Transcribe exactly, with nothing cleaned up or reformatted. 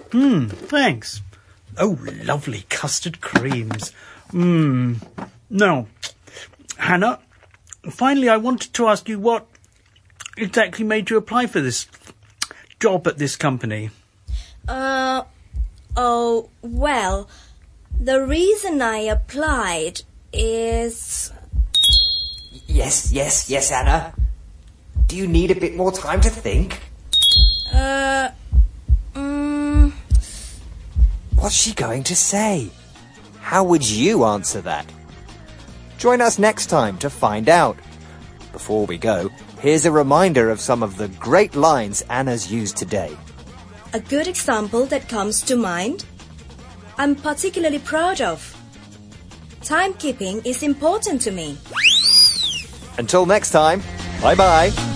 Mmm, thanks. Oh, lovely custard creams. Mmm. Now, Hannah, finally I wanted to ask you what exactly made you apply for this job at this company. Uh, oh, well, the reason I applied is... Yes, yes, yes, Anna. Do you need a bit more time to think? Uh, um... What's she going to say? How would you answer that? Join us next time to find out. Before we go, here's a reminder of some of the great lines Anna's used today. A good example that comes to mind, I'm particularly proud of. Timekeeping is important to me. Until next time, bye-bye.